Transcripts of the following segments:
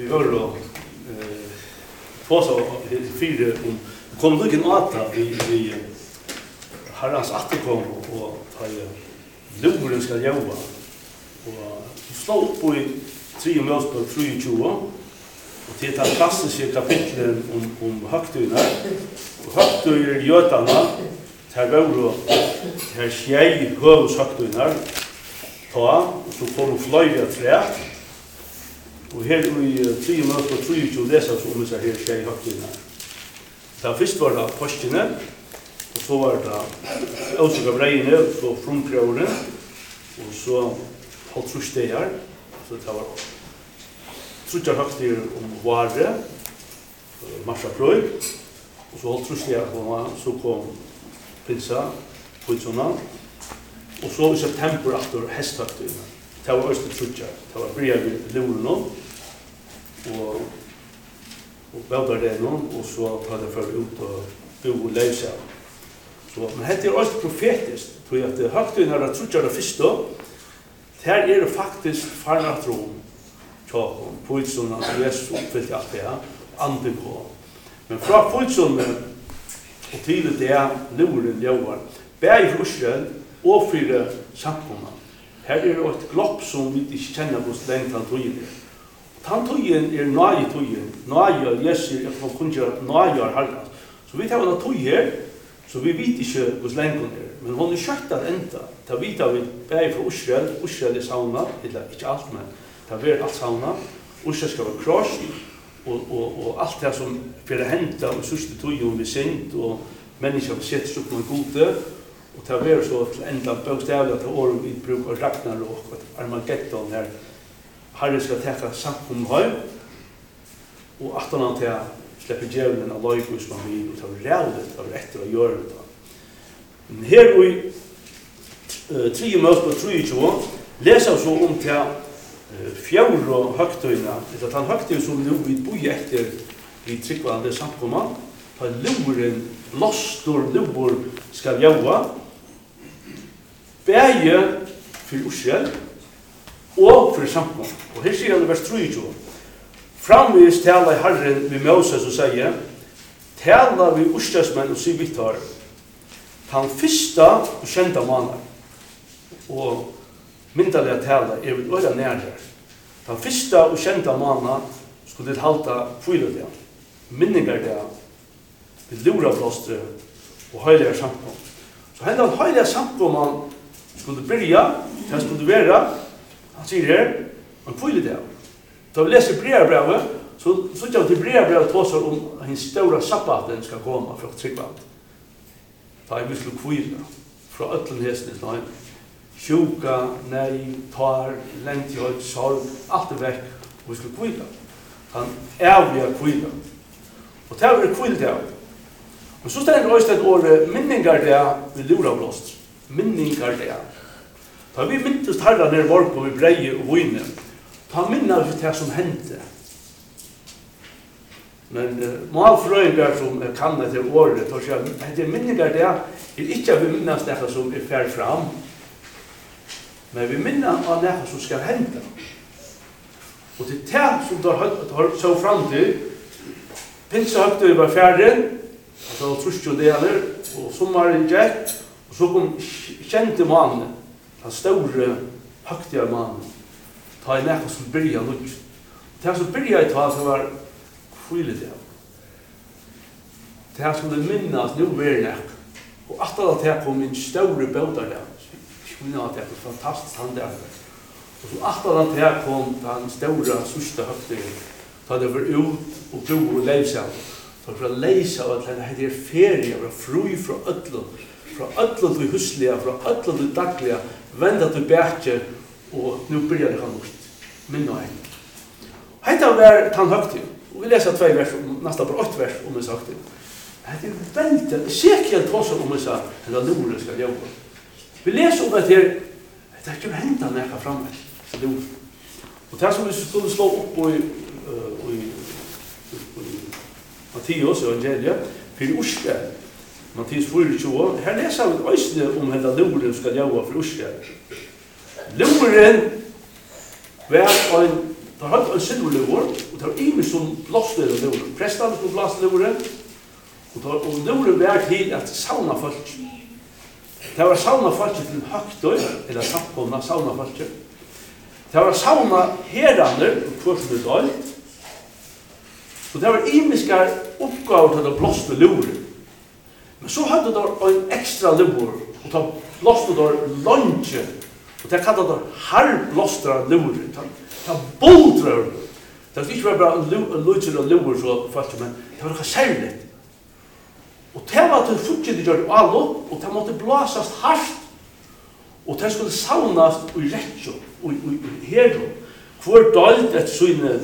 vi var på så fyra om kom du kan åta vi Herrans atterkom och ta luren ska jobba och slå upp i 3 Mosebok 23 och till det klassiska kapitlet om högtiderna och högtider jötarna här var här tjej hövs högtiderna ta så kommer flöjda trä och här i 3 Mosebok 23 läser så om så här tjej högtiderna. Det först var det postene och så var det Åsaka Breine och så frumkrauren och så halvtrusstegar så det var trutjar högtider om vare Marsha Prøy och så halvtrusstegar så kom Pinsa Putsona och så i september efter hästhögtiderna det var öster trutjar det var brev i Luren och bäddar det någon och så tar det för ut och bo och läsa. Så men det är också profetiskt tror jag att det högtiderna där trutjar det första här är det faktiskt farnatron tjåkon Putsona Jesus uppfyllt allt det andeko. Men från Putsona och till det Luren jobbar bäj för Israel och för samkomna. Här är det ett glopp som vi inte känner hos längtan tojen. Tantojen nöje tojen. Nöje Jesus att man kunde nöje Herren. Så vi tar en toje så vi vet inte hos längtan är. Men hon är skött att ända. Ta vita vi bäj för Israel är sauna eller inte allt men ta ver allt sauna. Israel ska vara kross och allt det som för det hända och sista tojen vi sent och människor sätter sig på en gode och ta ver så till ända bokstavligt att år vi brukar Ragnarok och Armageddon här Herren ska täcka samkom höj och att han till släpper djävulen av lojkus man vill och ta rävligt av rätt att göra det. Men här i 3 Mosebok 23 läser så om till fjärde högtiderna att han högtid som nu vi bor efter vi tryckvande samkomma har luren lostor lubor ska jobba bäje för Israel och för samkomma. Och här ser han i vers 3. Framvis talar Herren vid Moses och säger talar vi urstasmän och sivittar han första och kända mannen och myndaliga talar är vi öra nära han första och kända mannen skulle det halta fyra minningar där vid Lorablostre och höjliga samkom. Så hända en höjliga samkom skulle börja han skulle vara han säger här man fyra det då vi läser brevbrevet så jag till brevbrevet talar om en stora sabbaten ska komma för tryggvand. Ta vi skulle kvilla från ötlenhetsnes line. Sjuka, nej, tar, längtjord, sorg, allt är väck och vi skulle kvilla. Han ärliga kvilla. Och det är kvill det. Men så ställer det också ett år minningar det vid Lorablåst. Minningar det. Ta vi myntest herra ner vork och vi breie och vojne. Ta minnar vi det som hände. Men malfröjningar som kan det till året och säger att det minningar det är inte att vi minnas det som är färd fram. Men vi minnas av det som ska hända. Och det är det som tar så fram till Pinsa högtid var färdig, alltså trusjodeler och sommaren gick och så kom kände mannen, den stora högtiga mannen, ta i näka som började lugg. Det som började ta så var skyldigt det. Det här skulle minnas nu var näka. Och att det här kom en stora båtar där. Jag minns att det var fantastiskt han där. Och så att det här kom den stora sista högtiden. Ta det var ut och bo och läsa. För att läsa att det är ferie, för fri från ödlor till husliga, från ödlor till dagliga, vända till bättre och nu börjar det kan minna henne. Hetta var tan högtid. Och vi läser 2 vers, nästan på 8 vers om en högtid. Det är väldigt säkert också om så eller Loren ska jobba. Vi läser om att det kan hända näka framme. Och det som vi skulle slå upp på i Matteus evangeliet för Israel. Matteus 4:20. Här läser vi också om hela Loren ska jobba för Israel. Loren var en tar hatt en silverluvor, og tar imis som blåster og luvor. Prestene skulle blåse luvoren, og luvoren var til at sauna folk. Det var sauna folk til høgtøy, eller samkomna sauna folk. Det var sauna herander, hvor som det døy. Så det var imiskar oppgaver til å blåste luvoren. Men så hadde det en ekstra luvor, og da blåste det lunge, og det kallet det halvblåstra luvoren. Det boldrar. Det var ikke bare en lutser og luvor, men det var noe særlig. Og det var til fortsatt gjør det alle, og det måtte blåsas hardt. Og det skulle saunast i rettsjå, og herdo. Hvor dalt et syne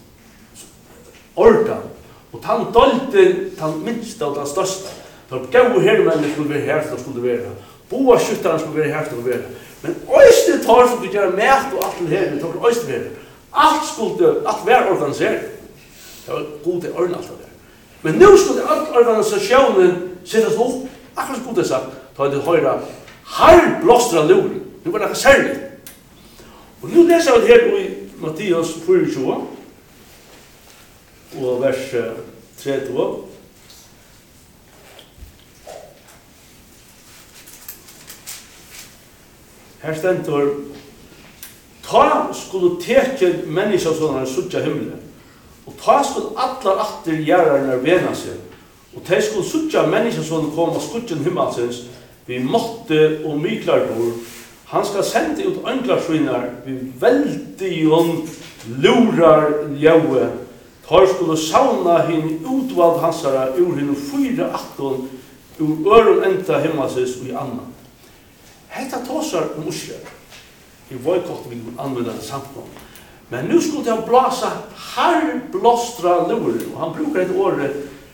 ordan. Og den dalten, den minste og den største. Så gau hermennene skulle være her til å skulle være. Boa skytterne skulle være her til å være. Men øyste tar som du gjør mæt og alt til her, det tar øyste være. Alt var organisert. Det var god til ordne alt det der. Men nå skulle alt organisasjonen settes opp, akkurat som god til sagt, ta det høyre halvblåstra luren. Det var noe særlig. Og nå leser vi her i Mattias 24, og vers 30. Her stendur, ta skulle teke menneskesånene suttja himmelen, og ta skulle allar atter gjerarnar vena seg, og ta skulle suttja menneskesånene koma skuttjen himmelsens, vi måtte og myklardur, han skal sende ut ønglarsvinnar, vi veldion lurar ljaue, tar skulle sauna hinn utvald hansara, ur hinn 4 18, ur øron enda himmelsens og i annan. Hetta tåsar Israel. I boykott vi använda samkom. Men nu skulle han blåsa halvblåstra luren, og han brukar ett året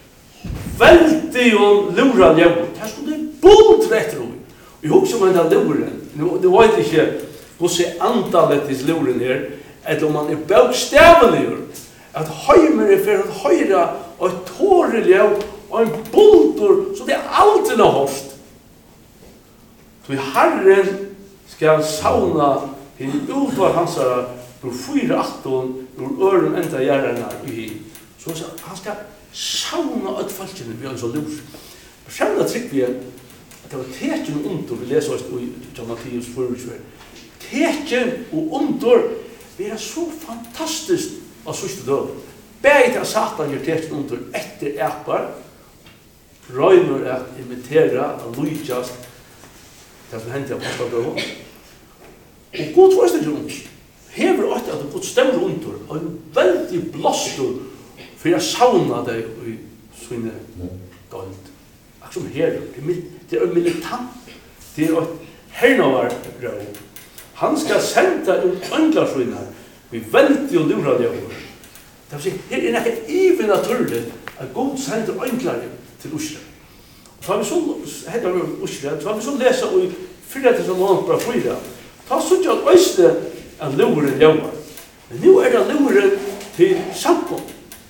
veldion lura ljaur. Det skulle boldra etter henne. Vi husker om den luren. Det var ikke hvordan antallet til luren her, eller om man bokstavelig, at heimer for å høyre og et tåreljaur og en boldur, så det alltid noe hårst. Så Herren skal sauna hinn utvar hansara på 4 18 ur øren enda gjerrarna i hinn. Så han skal sauna ut falskene vi har en sånn lurs. Skjønner trykk vi at det var teken under, vi leser oss i Mattias 24. Teken og under vi er så fantastisk av sørste død. Begge til Satan gjør teken under etter ekbar, røyner at imitera, at lujtjast, det som hendte av Apostelbrevet. Og Gud var ikke rundt. Hever åtte at Gud stemmer under, og en veldig blåstur for å sauna deg i sånne døld. Akkurat som her, det er militant, det er et hernavarbrøv. Han skal sende ut ønglarsvinnar, vi veldig og lura det over. Det vil si, her er nekket even naturlig at Gud sender ønglar til Israel. Så har vi så lesa i 4 Thessaloniker 4. Ta så ikke at øyste er luren jævar. Men nå er det luren til samkom.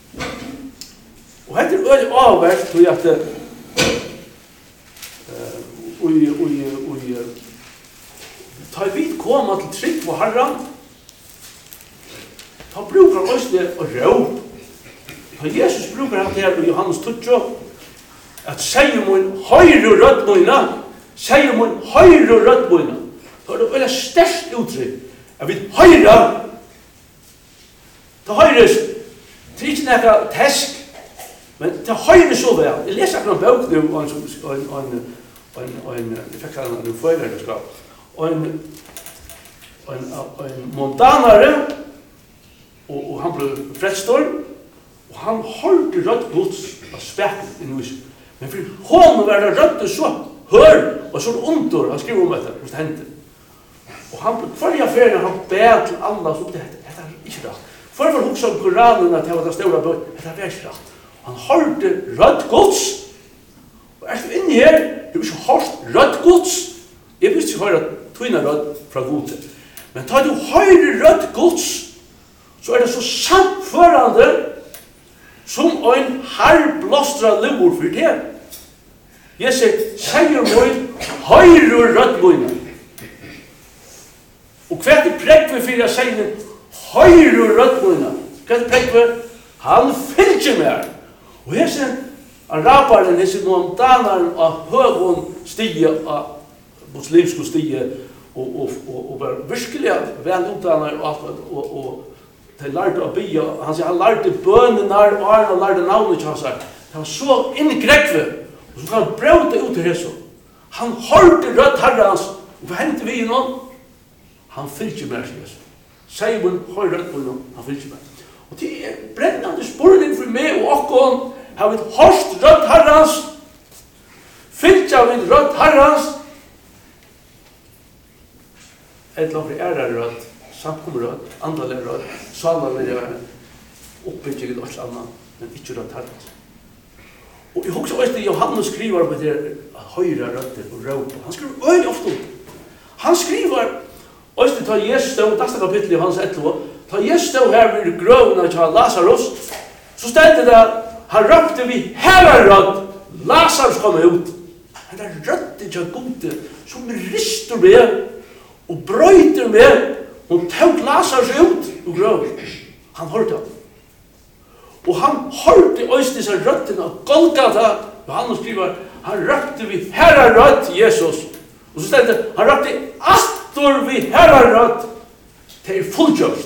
Og hette er øyne avverst til at ta vidt koma til trygg på Herren. Ta brukar øyste og råp. Ta Jesus brukar han her i Johannes 20, at sier mun høyre rødmøyna, sier mun høyre rødmøyna. Så er det veldig sterkt uttrykk, at vi høyre, det høyres, det er ikke nekka tesk, men det høyre så vel. Jeg leser akkurat en bøk nu, jeg fikk en førerskap, en montanare, og han ble fredstor, og han holdt rødt gods av spekket i Norge. Men for honom var det rødt så hør, og så under, han skriver om dette, hos det hendte. Og han ble hver affæren, han ber til alle, så dette er ikke rett. For å huske om Koranen, at det var det store bøy, dette er ikke rett. Han holdt rødt gods, og er du inne her, du har ikke holdt rødt gods. Jeg visste ikke høre tøyne rødt fra gode. Men tar du høyre rødt gods, så er det så samførende som en halvblåstra luvor for det. Jeg sier min høyre rødt møyne. Og hva er det prekk vi for jeg sier høyre rødmøyna. Hva pekver? Han fylgjer mer. Og her ser araberen, her ser noen danaren av høgon stige, av muslimske stige, og var virkelig vel utdannet og de lærte å bya. Han sier han lærte bønene og han lærte navnet til han sagt. Det var så inn i grekve, og så kan han brøte ut til Jesu. Han hørte rødt herre hans, og hva hendte vi i noen? Han fylgjer mer, sier Jesus. Seibun høyre rødt på noen, han fylgjer mer. Og det brennende spørning for meg og okkon, har vi hørst rødt herre hans, fylgjer vi rødt herre hans, et langt for rødt, samkommer rødt, andalig rødt, salalig rødt, oppbygging og et eller annet, men ikke rødt herre hans. Og jeg husker også Johannes skriver på det høyre røtter og råp. Han skriver øyelig ofte om. Han skriver også ta Jesus stå, det kapittel i Johannes 11, ta Jesus stå her ved grøvene til Lazarus, så stedte det, han røpte vi, her rødt, Lazarus kommer ut. Han rødte til gode, som rister med, og brøyter med, og tog Lazarus ut og grøv. Han hørte han. Og han hørte også disse røttene av Golgata, og han skriver, han røpte vi herre rødt Jesus. Og så stedte han røpte astor vi herre rødt til fullgjørst.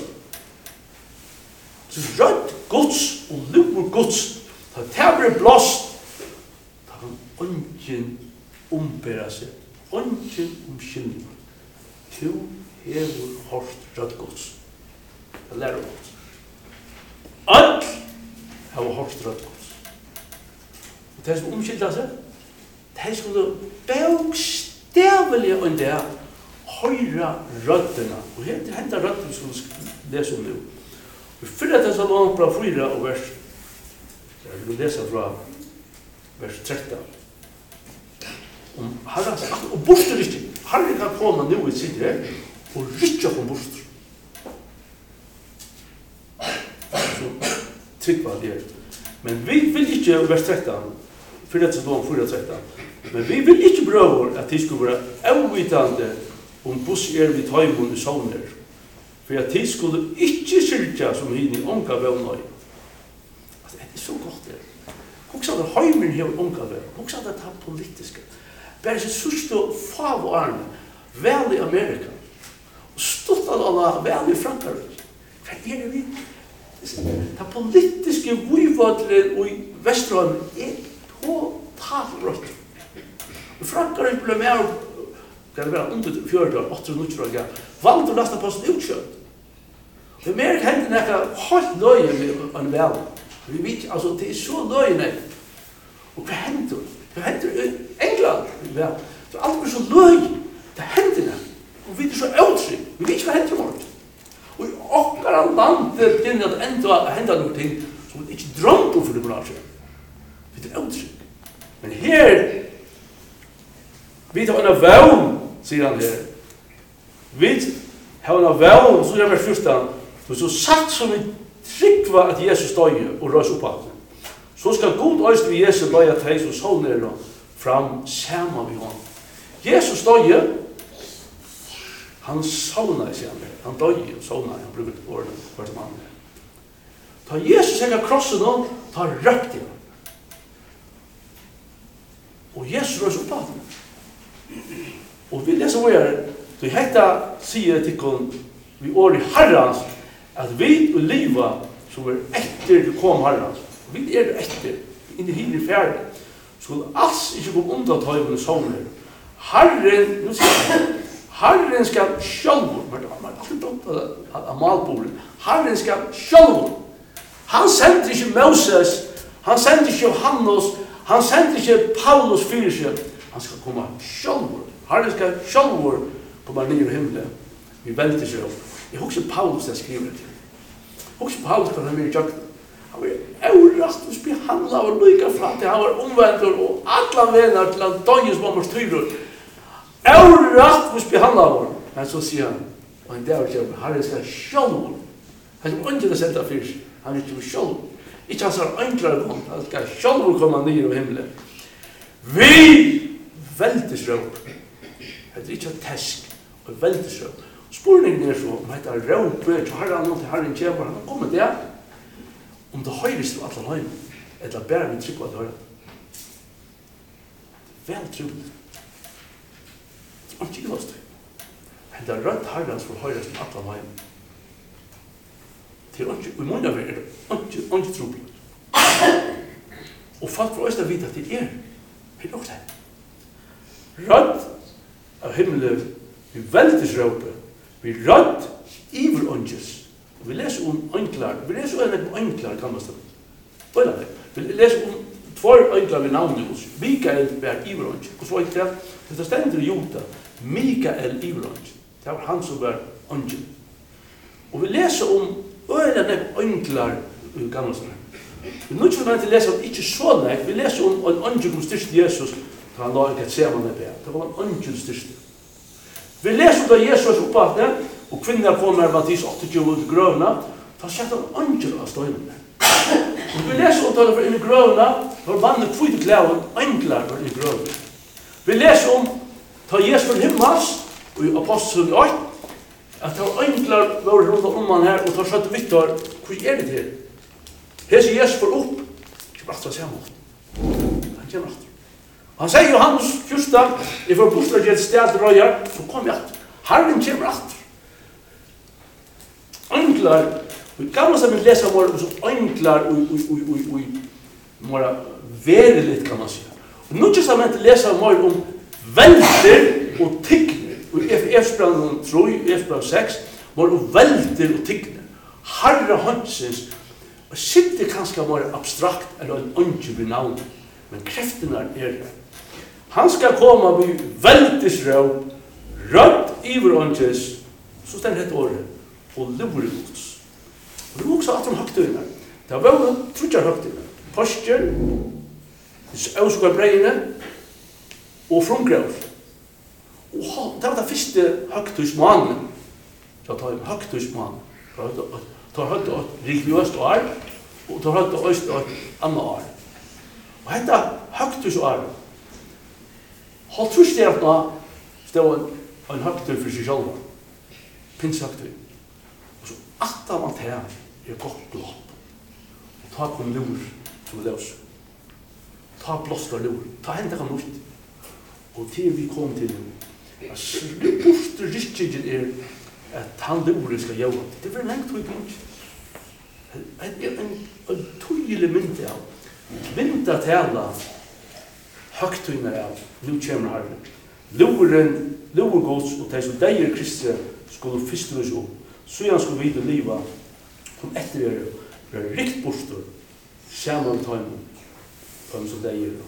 Så rødt gods og lurer gods, da det blåst, da kan ungen ombære seg, ungen omkynning. To hever hårdt rødt gods. Det lærer gods. Alt har hårdt rødt gods. Og det som omkylder seg, det skulle bokstavelig enn det høyre røttene. Og her til hentet røttene som vi leser om nå. Vi fyller det så langt fra 4 og vers. Jeg vil lese fra vers 13. Om Herren, og borster ikke. Herren kan komme nå i sitt her, og rykker på borster. Så trygg var det. Men vi vil ikke, vers 13, fyller det så langt 4 og 13, men vi vil ikke prøve at de skulle være avvitende om hvordan vi tar imot i sånner. For at de skulle ikke syrke som henne i unga vevnøy. Det er så godt det. Hvordan er det høymen her i unga vevnøy? Hvordan er det politiske? Bare så sørste favårene vel i Amerika. Og stått av alle vel i Frankrike. Hva er det vi? Det politiske vujvadlen i Vesterholm er totalt rødt. Frankrike ble med kan det være under 4 år, 8 år, valgte å lasta posten utkjøpt. I Amerika hendte nekka helt løye med en vel. Vi vet, altså, det er så løye. Og hva hendte? Hva hendte i England? Vel. Så alt blir så løye. Det hendte det. Og vi er så uttrykk. Vi vet ikke hva hendte vårt. Og i okkara landet begynner at enda henda noen ting som vi ikke drømte om for det bransje. Vi er uttrykk. Men her vi tar en vevn, sier han her. Vi har en vevn, så er det først så sagt som vi trykva at Jesus døye og røys opp at så skal god øyst vi Jesus døye til som så ned og fram sammen med hånd. Jesus døye, han sovna i seg, han døye og sovna, han bruker årene hvert mann. Ta Jesus hekka krossen og ta røpt i ham. Og Jesus røys opp at og vi leser hva er så hekta sier til kun vi år i herrans at vi og livet som er etter det kom herrans vi er etter inn i hele fjerde skulle alls ikke gå undan tøyvende sånner Herren skal sjølv men det var alltid dumt av malbordet Herren skal sjølv han sendte ikke Moses han sendte ikke Johannes han sendte ikke Paulus fyrsjøp han skal komme sjølv Herren skal sjølvor komme ned i himmelen. Vi velter seg opp. Jeg husker Paulus jeg skriver til. Jeg husker Paulus kan han være i jøkken. Han var eurakt og behandlet og lykket frem til han var omvendt og alle venner til han døgnes mammers tyrer. Eurakt og behandlet vår. Men så sier han, og en dag sier Herren skal sjølvor. Han skal ikke sette fyrs. Han er ikke sjølvor. Ikke han sier enklere kom. Han skal sjølvor komme ned i himmelen. Vi velter seg opp. Det er ikke tesk og veldig så. Spurningen så, om heter råpe, til herren og til herren kjemper, han kommer der. Om det høyres til alle høyne, eller bare vi trykker at det høyre. Vel troligt. Det er ikke løst. Men det er rødt herren som høyres til alle høyne. Det er ikke, i måneder er det ikke troligt. Og folk får også vite at det er helt nok det. Rødt av himmelen, vi veldig råpe, vi rødt iver ånges. Vi leser om ønklar, vi leser om ønklar kan man stå. Vi leser om tvær ønklar ved navnet hos. Mikael var iver ånges. Og så var det det stender i Jota, Mikael iver ånges. Det var han som var ånges. Og vi leser om ønklar kan man stå. Vi nå ikke vil lese om ikke så nek, vi leser om en ånges som styrste Jesus, da han la ikke se man det. Det var en ånges styrste. Vi leser om da Jesus oppvattnet, og kvinner kommer Mattis 28 ut i grøvene, da setter han angel av støynene. Og vi leser om da det var inne i grøvene, da var mannen kvite klæven, angler var inne i grøvene. Vi leser om da Jesus var himmels, og i apostelen 8, at da angler var rundt om han her, og da skjøtte Victor, hvor er det til? Her sier Jesus for opp, ikke bare til å se mot. Han kommer etter. Han sier Johannes 14, jeg får bostad til et sted til røyer, så kom jeg etter. Herren kommer etter. Anglar, vi gamla sammen leser våre som anglar og våre veriligt kan man säga. Og nå just sammen leser våre om velter og tyggner. Og i Efesbrevet 3, Efesbrevet 6, våre om velter og tyggner. Herre Hansens, og sitter kanskje våre abstrakt eller en angel ved navn, men kreftene er det. Han skal komme med veltesrøv, rødt iver angels, så stender det året. Og lurer gods. Og det var også at de høgtøyene. Det var jo trutjar høgtøyene. Postjer, auskar breiene, og frumgrøv. Og det var det første høgtøysmannen. Så tar jeg høgtøysmannen. Det var et religiøst år, og det var også et annet år. Og dette høgtøysår, holdt først det at nå stod en høgtøy for seg selv. Pinshøgtøy. Atta man til er godt blått. Ta kom lur som løs. Ta blåst og lur. Ta henne kan ut. Og til vi kom til det. Bort rikkingen er at han luren skal gjøre. Det var lengt og ikke. Det er en tøyelig mynte av. Mynte tala høgtøyne av. Nu kommer herren. Luregods og de som deier Kristi skulle fyrste oss opp. Så han skulle vide livet som etter var rikt bostor sammen med tøymen som det gjør.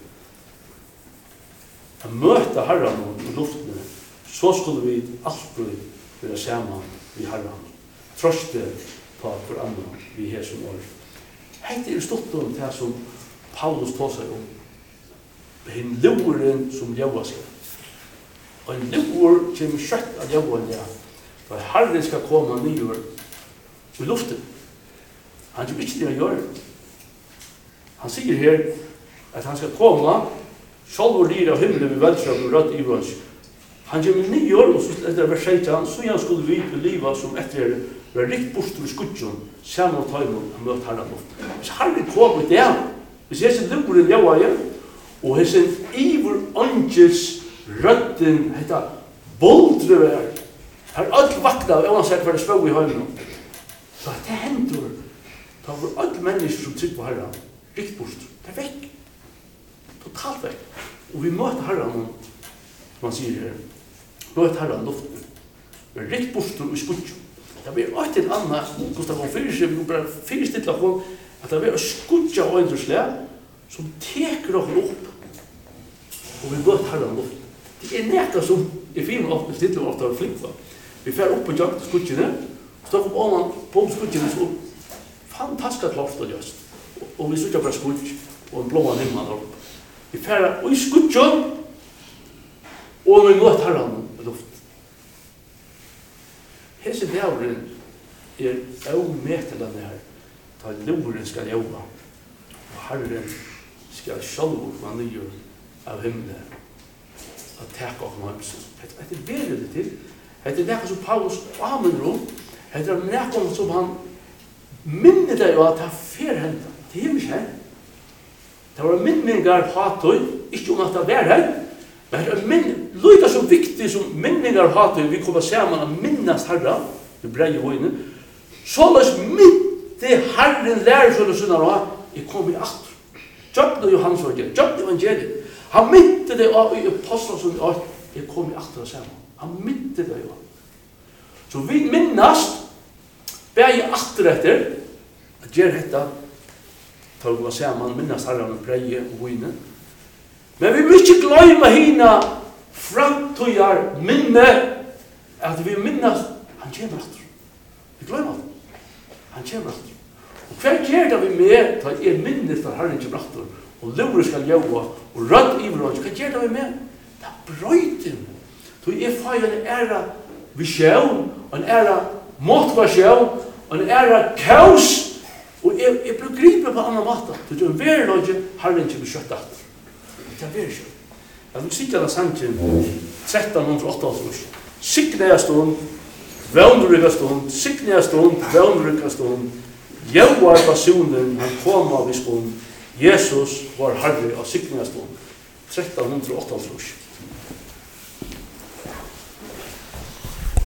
Å møte herren i luftene, så skulle vi alltid være sammen med herren. Trøste på hverandre vi her som år. Hette er stått om det som Paulus tar seg om. En luren som gjør seg. Og en lur kommer kjøtt av gjør det. For Herren skal komme nyer i luften. Han gjør ikke det å gjøre. Han sier her at han skal komme, selv og lir av himmelen ved veldsjøk og rødt i vans. Han gjør nyer, og så etter vers 16, så han skulle vite livet som etter var rikt bostor i skudjon, sammen og tøymon, han møtte Herren luften. Hvis Herren kom i det, hvis jeg ser luren gjør igjen, og jeg ser iver angels rødden, heter boldrevær, her alt vakna, uansett hva det spør i høymen. Så det hender, da var alle mennesker som trygg på Herren, rikt bort, det er vekk. Totalt vekk. Og vi møter Herren, som han sier her, møter Herren luften. Rikt bort og skudjon. Det blir alltid en annen, Gustav von Fyrstid, vi bare fyrstidla kom, at det blir skudja og endresle, som teker oss opp, og vi møter Herren luften. Det er nekka som i 4-8 ofte var flink for. Vi fer opp på jakt skudjene, stod på skudjene, så fantastisk klart og just. Og vi sykja bare skudj, og en blåa himmel opp. Vi fer i skudjen, og vi møter Herren i luft. Hese dævren er avmetelande her, da luren skal jobba, og Herren skal sjálvur man nyer av himmelen, at teka oss med hemsen. Det er bedre det til, Det är det som Paulus använder om. Det är det som han minner dig av att det är ferhända. Det är inte här. Det var minningar hatøy, ikke om at det var her, men det er lika så viktig som minningar hatøy, vi kommer sammen og minnes Herren, det breie vøyne, såleis midt det Herren lærer for oss under, jeg kom i atter. Jøkken Johannes var det, Jøkken evangeliet. Han midte det av i apostlen som jeg kom i atter og sammen. Han midte det av. Så vi minnes, bæg atter etter, at gjør dette, tar vi sammen, minnes Herren og breie og vøyne. Men vi må ikke glemme hina framtøyar minne, at vi minnes, han kommer atter. Vi glemmer det. Han kommer atter. Og hva gjør det vi med, da er minnet for Herren kommer atter, og lurer skal gjøre, og rødt iverhånd, hva gjør det vi med? Det brøyter vi. Så jeg får en æra visjon, en æra motivasjon, en æra kaos, og jeg blir gripet på annan måte. Det er en verløyde, Herren kommer kjøtt atter. Det er veldig kjøtt. Jeg vil sitte av sannsyn 1388. Sikne stund, vånrykka stund, sikne stund, vånrykka stund. Jauar personen, han kom av i stund. Jesus var Herre av sikne stund. 1388.